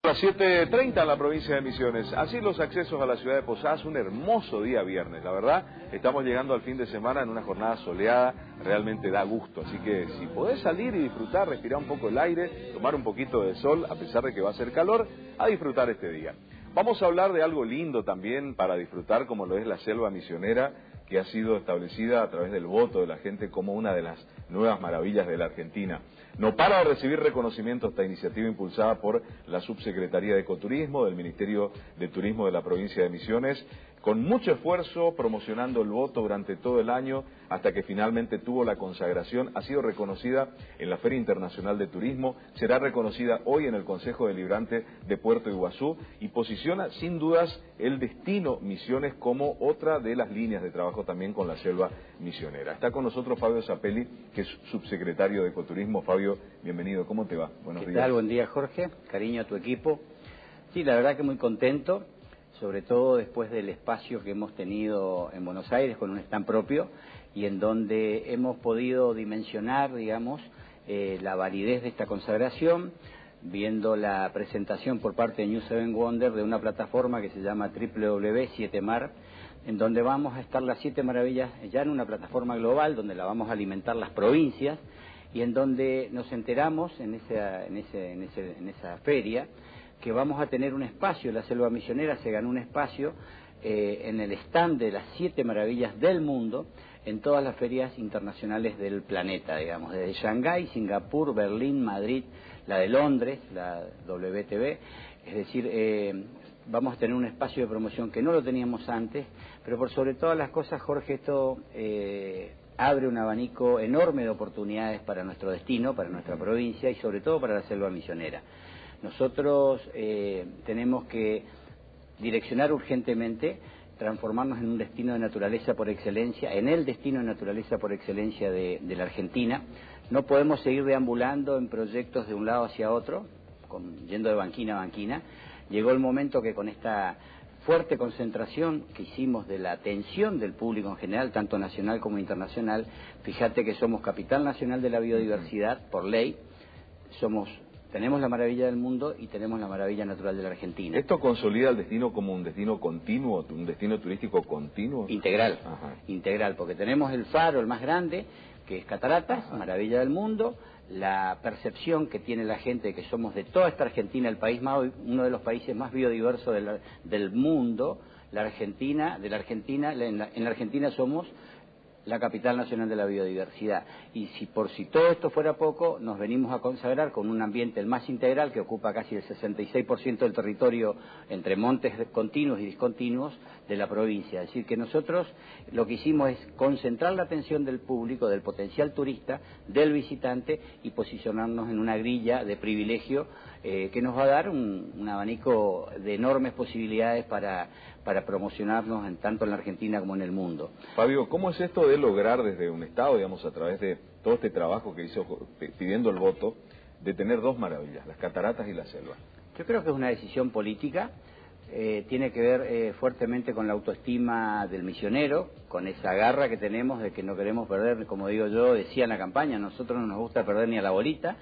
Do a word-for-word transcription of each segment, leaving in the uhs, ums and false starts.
Hasta siete treinta en la provincia de Misiones. Así los accesos a la ciudad de Posadas, un hermoso día viernes. La verdad, estamos llegando al fin de semana en una jornada soleada, realmente da gusto. Así que si podés salir y disfrutar, respirar un poco el aire, tomar un poquito de sol, a pesar de que va a ser calor, a disfrutar este día. Vamos a hablar de algo lindo también para disfrutar, como lo es la selva misionera, que ha sido establecida a través del voto de la gente como una de las nuevas maravillas de la Argentina. No para de recibir reconocimiento esta iniciativa impulsada por la Subsecretaría de Ecoturismo del Ministerio de Turismo de la provincia de Misiones, con mucho esfuerzo, promocionando el voto durante todo el año, hasta que finalmente tuvo la consagración. Ha sido reconocida en la Feria Internacional de Turismo, será reconocida hoy en el Consejo Deliberante de Puerto Iguazú y posiciona sin dudas el destino Misiones como otra de las líneas de trabajo también con la selva misionera. Está con nosotros Fabio Zappelli, que es subsecretario de Ecoturismo. Fabio, bienvenido, ¿cómo te va? Buenos días. ¿Qué tal? Buen día, Jorge, cariño a tu equipo. Sí, la verdad que muy contento, sobre todo después del espacio que hemos tenido en Buenos Aires con un stand propio y en donde hemos podido dimensionar, digamos, eh, la validez de esta consagración, viendo la presentación por parte de New Seven Wonder de una plataforma que se llama doble u doble u doble u punto siete mar, en donde vamos a estar las siete maravillas ya en una plataforma global, donde la vamos a alimentar las provincias, y en donde nos enteramos en esa, en ese, en ese, en esa feria que vamos a tener un espacio. La selva misionera se ganó un espacio eh, en el stand de las siete maravillas del mundo en todas las ferias internacionales del planeta, digamos, desde Shanghái, Singapur, Berlín, Madrid, la de Londres, la W T B, es decir, eh, vamos a tener un espacio de promoción que no lo teníamos antes, pero por sobre todas las cosas, Jorge, esto eh, abre un abanico enorme de oportunidades para nuestro destino, para nuestra provincia y sobre todo para la selva misionera. Nosotros eh, tenemos que direccionar urgentemente, transformarnos en un destino de naturaleza por excelencia, en el destino de naturaleza por excelencia de, de la Argentina. No podemos seguir deambulando en proyectos de un lado hacia otro, con, yendo de banquina a banquina. Llegó el momento que con esta fuerte concentración que hicimos de la atención del público en general, tanto nacional como internacional, fíjate que somos capital nacional de la biodiversidad por ley, somos... Tenemos la maravilla del mundo y tenemos la maravilla natural de la Argentina. ¿Esto consolida el destino como un destino continuo, un destino turístico continuo? Integral, Ajá. integral, porque tenemos el faro, el más grande, que es Cataratas, Ajá. maravilla del mundo, la percepción que tiene la gente de que somos de toda esta Argentina, el país más, uno de los países más biodiversos de la, del mundo, la Argentina, de la Argentina, en la, en la Argentina somos la capital nacional de la biodiversidad, y si por si todo esto fuera poco, nos venimos a consagrar con un ambiente el más integral que ocupa casi el sesenta y seis por ciento del territorio entre montes continuos y discontinuos de la provincia. Es decir, que nosotros lo que hicimos es concentrar la atención del público, del potencial turista, del visitante, y posicionarnos en una grilla de privilegio eh, que nos va a dar un, un abanico de enormes posibilidades para, para promocionarnos en, tanto en la Argentina como en el mundo. Fabio, ¿cómo es esto de lograr desde un Estado, digamos, a través de todo este trabajo que hizo pidiendo el voto, de tener dos maravillas, las cataratas y la selva? Yo creo que es una decisión política, eh, tiene que ver eh, fuertemente con la autoestima del misionero, con esa garra que tenemos de que no queremos perder, como digo yo, decía en la campaña, a nosotros no nos gusta perder ni a la bolita.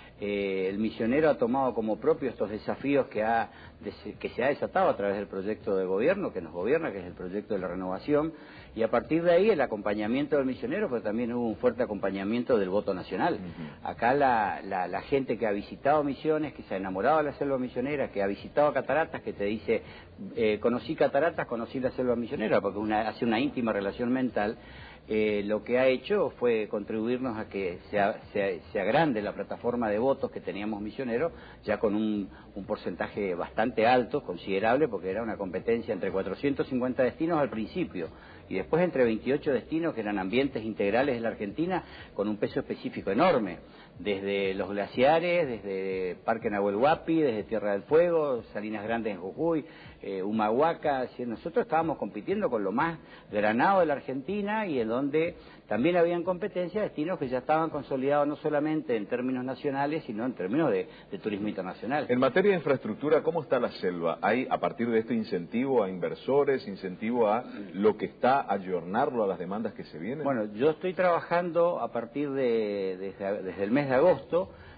Eh, el misionero ha tomado como propio estos desafíos que, ha, que se ha desatado a través del proyecto de gobierno que nos gobierna, que es el proyecto de la renovación, y a partir de ahí el acompañamiento del misionero, pero también hubo un fuerte acompañamiento del voto nacional. Uh-huh. Acá la, la, la gente que ha visitado Misiones, que se ha enamorado de la selva misionera, que ha visitado Cataratas, que te dice, eh, conocí Cataratas, conocí la selva misionera, porque una, hace una íntima relación mental. Eh, lo que ha hecho fue contribuirnos a que se, se, se agrande la plataforma de votos que teníamos misioneros, ya con un, un porcentaje bastante alto, considerable, porque era una competencia entre cuatrocientos cincuenta destinos al principio, y después entre veintiocho destinos que eran ambientes integrales de la Argentina, con un peso específico enorme, desde los glaciares, desde Parque Nahuel Huapi, desde Tierra del Fuego, Salinas Grandes en Jujuy, eh, Humahuaca. Nosotros estábamos compitiendo con lo más granado de la Argentina, y en donde también habían competencias, destinos que ya estaban consolidados no solamente en términos nacionales, sino en términos de, de turismo internacional. En materia de infraestructura, ¿cómo está la selva? ¿Hay, a partir de esto, incentivo a inversores, incentivo a lo que está, a ayornarlo a las demandas que se vienen? Bueno, yo estoy trabajando a partir de, desde, desde el mes de agosto,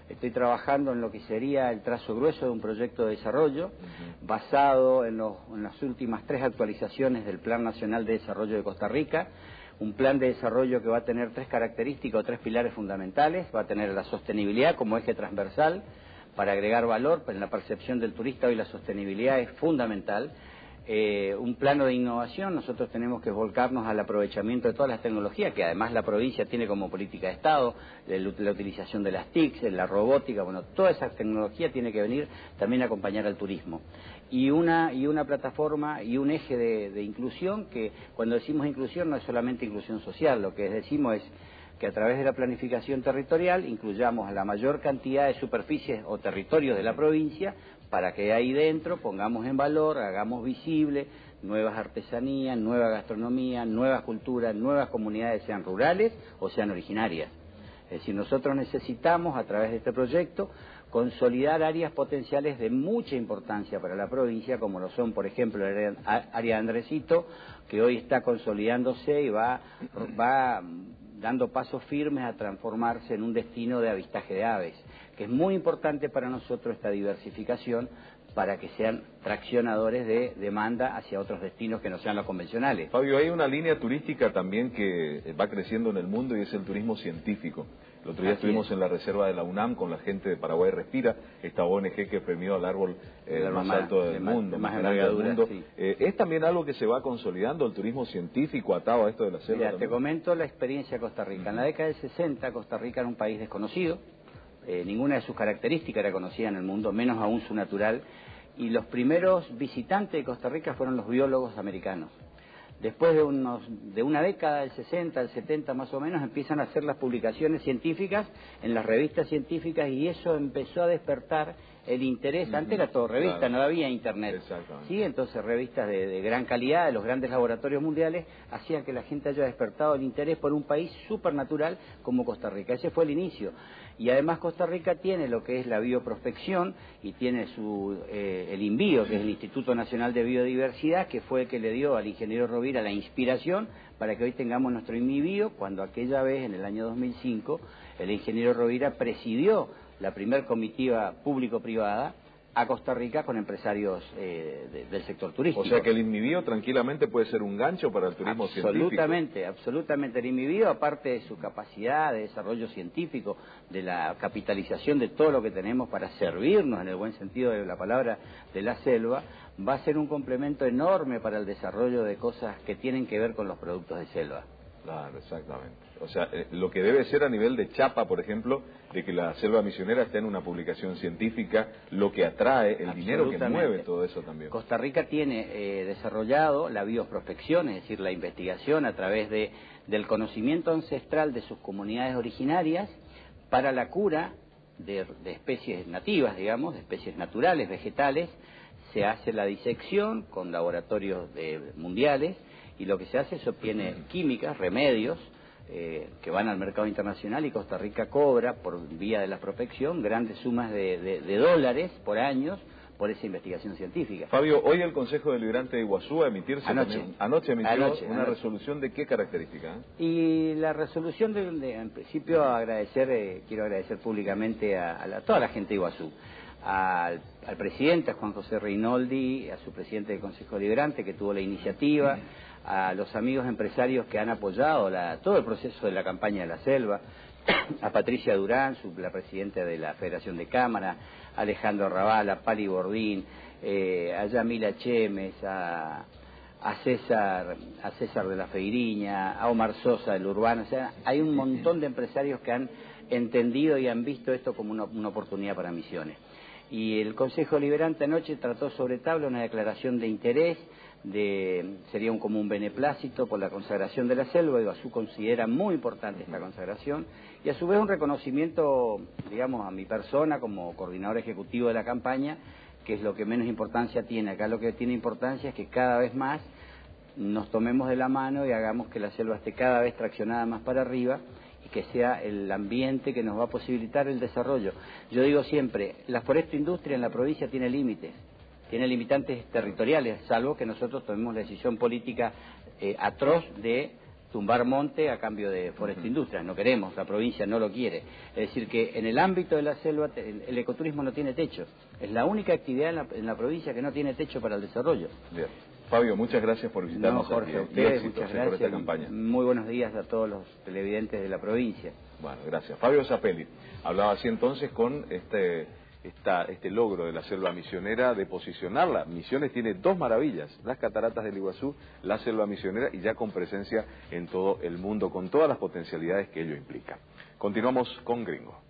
estoy trabajando en lo que sería el trazo grueso de un proyecto de desarrollo uh-huh. basado en, los, en las últimas tres actualizaciones del Plan Nacional de Desarrollo de Costa Rica, un plan de desarrollo que va a tener tres características o tres pilares fundamentales. Va a tener la sostenibilidad como eje transversal para agregar valor, pero en la percepción del turista hoy la sostenibilidad es fundamental. Eh, un plano de innovación, nosotros tenemos que volcarnos al aprovechamiento de todas las tecnologías, que además la provincia tiene como política de Estado, la, la utilización de las T I C, la robótica, bueno, toda esa tecnología tiene que venir también a acompañar al turismo. Y una, y una plataforma y un eje de, de inclusión, que cuando decimos inclusión no es solamente inclusión social, lo que decimos es que a través de la planificación territorial incluyamos a la mayor cantidad de superficies o territorios de la provincia para que ahí dentro pongamos en valor, hagamos visible nuevas artesanías, nueva gastronomía, nuevas culturas, nuevas comunidades, sean rurales o sean originarias. Es decir, nosotros necesitamos a través de este proyecto consolidar áreas potenciales de mucha importancia para la provincia, como lo son, por ejemplo, el área de Andresito, que hoy está consolidándose y va, va dando pasos firmes a transformarse en un destino de avistaje de aves, que es muy importante para nosotros esta diversificación, para que sean traccionadores de demanda hacia otros destinos que no sean los convencionales. Fabio, hay una línea turística también que va creciendo en el mundo y es el turismo científico. El otro día Así estuvimos es. en la reserva de la UNAM con la gente de Paraguay Respira, esta O N G que premió al árbol, eh, árbol más, más alto del más, mundo, más, más grande del mundo. Sí. Eh, ¿Es también algo que se va consolidando, el turismo científico atado a esto de la selva? Mira, te comento la experiencia de Costa Rica. Uh-huh. En la década del sesenta, Costa Rica era un país desconocido, eh, ninguna de sus características era conocida en el mundo, menos aún su natural, y los primeros visitantes de Costa Rica fueron los biólogos americanos. Después de, unos, de una década, del sesenta, del setenta más o menos, empiezan a hacer las publicaciones científicas en las revistas científicas y eso empezó a despertar el interés. Uh-huh. Antes era todo revista, claro. No había internet. ¿Sí? Entonces revistas de, de gran calidad, de los grandes laboratorios mundiales, hacían que la gente haya despertado el interés por un país supernatural como Costa Rica. Ese fue el inicio. Y además Costa Rica tiene lo que es la bioprospección y tiene su eh, el INBIO, que es el Instituto Nacional de Biodiversidad, que fue el que le dio al ingeniero Rovira la inspiración para que hoy tengamos nuestro INMIBio, cuando aquella vez, en el año dos mil cinco, el ingeniero Rovira presidió la primer comitiva público-privada a Costa Rica con empresarios eh, de, del sector turístico. O sea que el INMIBio tranquilamente puede ser un gancho para el turismo absolutamente, científico. Absolutamente, el INMIBio, aparte de su capacidad de desarrollo científico, de la capitalización de todo lo que tenemos para servirnos, en el buen sentido de la palabra, de la selva, va a ser un complemento enorme para el desarrollo de cosas que tienen que ver con los productos de selva. Claro, exactamente. O sea, eh, lo que debe ser a nivel de chapa, por ejemplo, de que la selva misionera esté en una publicación científica, lo que atrae, el dinero que mueve todo eso también. Costa Rica tiene eh, desarrollado la bioprospección, es decir, la investigación a través de, del conocimiento ancestral de sus comunidades originarias para la cura de, de especies nativas, digamos, de especies naturales, vegetales. Se hace la disección con laboratorios de, mundiales, y lo que se hace es obtiene químicas, remedios, eh, que van al mercado internacional, y Costa Rica cobra, por vía de la prospección, grandes sumas de, de, de dólares por años por esa investigación científica. Fabio, hoy el Consejo Deliberante de Iguazú a emitirse anoche, también, anoche emitió anoche, una anoche. resolución de qué característica. ¿Eh? Y la resolución, de, de, en principio, agradecer, eh, quiero agradecer públicamente a, a, la, a toda la gente de Iguazú. Al, al presidente, a Juan José Reinoldi, a su presidente del Consejo Deliberante que tuvo la iniciativa, a los amigos empresarios que han apoyado la, todo el proceso de la campaña de la selva, a Patricia Durán, su, la presidenta de la Federación de Cámara, a Alejandro Raval, a Pali Bordín, eh, a Yamila Chemes, a, a César, a César de la Feiriña, a Omar Sosa del Urbano. O sea, hay un montón de empresarios que han entendido y han visto esto como una, una oportunidad para Misiones. Y el Consejo Deliberante anoche trató sobre tabla una declaración de interés, de sería un común beneplácito por la consagración de la selva. Iguazú considera muy importante esta consagración, y a su vez un reconocimiento, digamos, a mi persona como coordinador ejecutivo de la campaña, que es lo que menos importancia tiene. Acá lo que tiene importancia es que cada vez más nos tomemos de la mano y hagamos que la selva esté cada vez traccionada más para arriba, y que sea el ambiente que nos va a posibilitar el desarrollo. Yo digo siempre, la forestoindustria en la provincia tiene límites, tiene limitantes territoriales, salvo que nosotros tomemos la decisión política eh, atroz de tumbar monte a cambio de Forest Industrias. No queremos, la provincia no lo quiere. Es decir, que en el ámbito de la selva el, el ecoturismo no tiene techo. Es la única actividad en la, en la provincia que no tiene techo para el desarrollo. Bien. Fabio, muchas gracias por visitarnos. No, Jorge, a ustedes, muchas gracias. Por esta campaña. Muy buenos días a todos los televidentes de la provincia. Bueno, gracias. Fabio Zappelli hablaba así entonces con este, esta, este logro de la selva misionera de posicionarla. Misiones tiene dos maravillas, las cataratas del Iguazú, la selva misionera, y ya con presencia en todo el mundo, con todas las potencialidades que ello implica. Continuamos con Gringo.